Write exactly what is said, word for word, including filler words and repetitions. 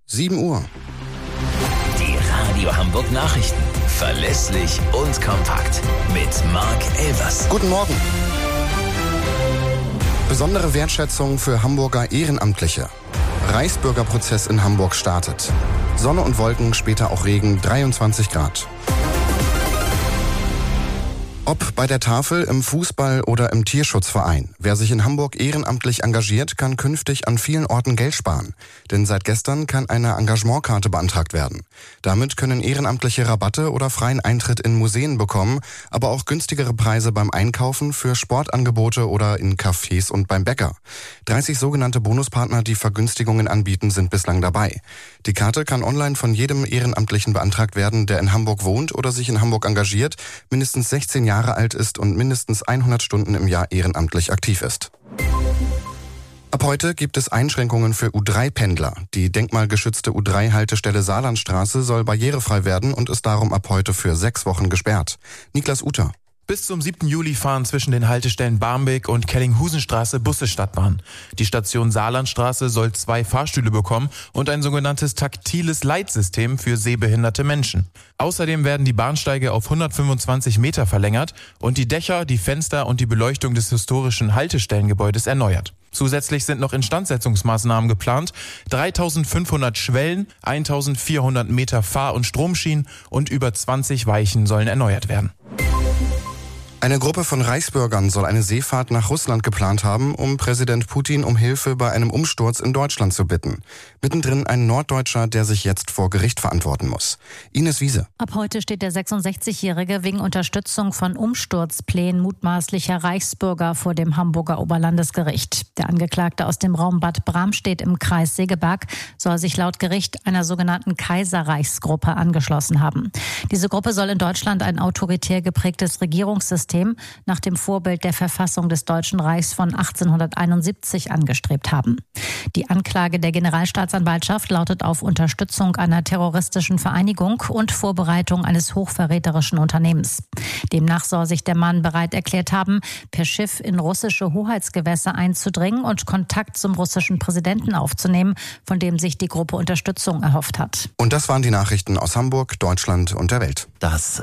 sieben Uhr. Die Radio Hamburg Nachrichten. Verlässlich und kompakt. Mit Marc Elvers. Guten Morgen. Besondere Wertschätzung für Hamburger Ehrenamtliche. Reichsbürgerprozess in Hamburg startet. Sonne und Wolken, später auch Regen, dreiundzwanzig Grad. Ob bei der Tafel, im Fußball oder im Tierschutzverein. Wer sich in Hamburg ehrenamtlich engagiert, kann künftig an vielen Orten Geld sparen. Denn seit gestern kann eine Engagementkarte beantragt werden. Damit können Ehrenamtliche Rabatte oder freien Eintritt in Museen bekommen, aber auch günstigere Preise beim Einkaufen, für Sportangebote oder in Cafés und beim Bäcker. dreißig sogenannte Bonuspartner, die Vergünstigungen anbieten, sind bislang dabei. Die Karte kann online von jedem Ehrenamtlichen beantragt werden, der in Hamburg wohnt oder sich in Hamburg engagiert, mindestens sechzehn Jahre alt ist und mindestens hundert Stunden im Jahr ehrenamtlich aktiv ist. Ab heute gibt es Einschränkungen für U drei Pendler. Die denkmalgeschützte U drei Haltestelle Saarlandstraße soll barrierefrei werden und ist darum ab heute für sechs Wochen gesperrt. Niklas Uter. Bis zum siebten Juli fahren zwischen den Haltestellen Barmbek und Kellinghusenstraße Busse Stadtbahn. Die Station Saarlandstraße soll zwei Fahrstühle bekommen und ein sogenanntes taktiles Leitsystem für sehbehinderte Menschen. Außerdem werden die Bahnsteige auf hundertfünfundzwanzig Meter verlängert und die Dächer, die Fenster und die Beleuchtung des historischen Haltestellengebäudes erneuert. Zusätzlich sind noch Instandsetzungsmaßnahmen geplant. dreitausendfünfhundert Schwellen, eintausendvierhundert Meter Fahr- und Stromschienen und über zwanzig Weichen sollen erneuert werden. Eine Gruppe von Reichsbürgern soll eine Seefahrt nach Russland geplant haben, um Präsident Putin um Hilfe bei einem Umsturz in Deutschland zu bitten. Mittendrin ein Norddeutscher, der sich jetzt vor Gericht verantworten muss. Ines Wiese. Ab heute steht der sechsundsechzigjährige wegen Unterstützung von Umsturzplänen mutmaßlicher Reichsbürger vor dem Hamburger Oberlandesgericht. Der Angeklagte aus dem Raum Bad Bramstedt im Kreis Segeberg soll sich laut Gericht einer sogenannten Kaiserreichsgruppe angeschlossen haben. Diese Gruppe soll in Deutschland ein autoritär geprägtes Regierungssystem nach dem Vorbild der Verfassung des Deutschen Reichs von achtzehnhunderteinundsiebzig angestrebt haben. Die Anklage der Generalstaatsanwaltschaft lautet auf Unterstützung einer terroristischen Vereinigung und Vorbereitung eines hochverräterischen Unternehmens. Demnach soll sich der Mann bereit erklärt haben, per Schiff in russische Hoheitsgewässer einzudringen und Kontakt zum russischen Präsidenten aufzunehmen, von dem sich die Gruppe Unterstützung erhofft hat. Und das waren die Nachrichten aus Hamburg, Deutschland und der Welt. Das